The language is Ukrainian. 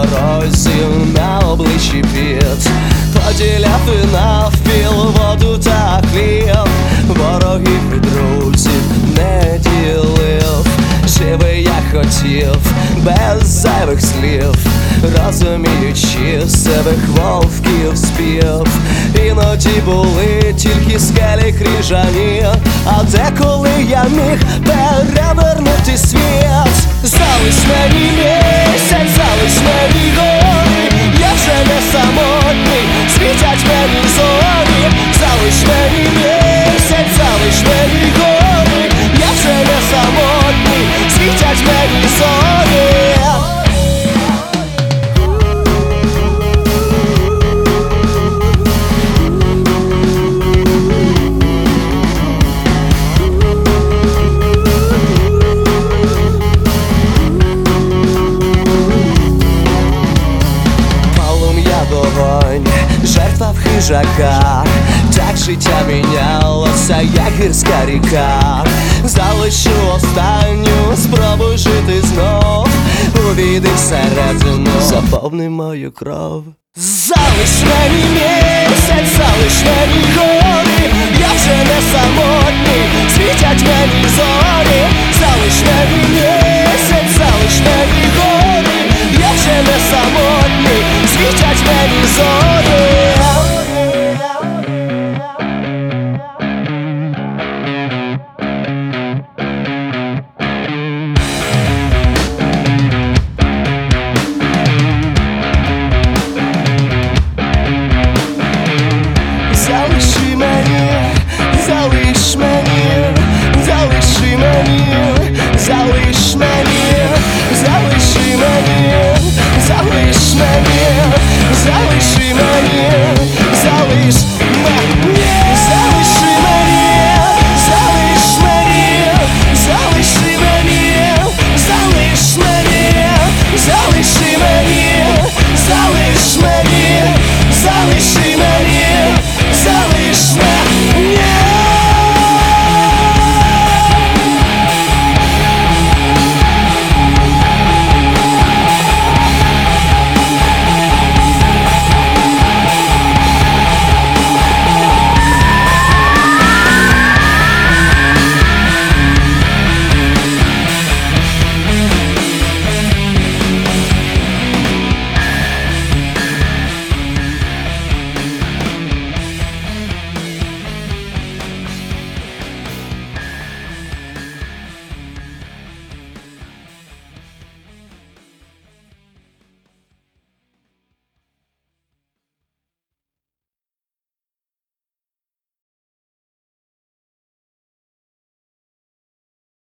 дорозі, на обличчі піт, поділяти навпіл воду та хліб, ворогів і друзів не ділив, живий як хотів, без зайвих слів, розуміючи себе вовків спів. Іноді були тільки скелі крижані, а деколи я міг перевернути світ. Залиш мені місяць, залиш мені гори, я вже не самотній, світять мені зорі. Залиш мені місяць, залиш мені гори, я вже не самотній, світять мені зорі. Жертва в хижака, так життя мінялося, як гірська ріка. Залишу останню спробу жити знов, увійди всередину, заповни мою кров. Залиш мені місяць, залиш мені гори, я вже не самотній, світять мені зорі. Залиш мені місяць, залиш мені гори,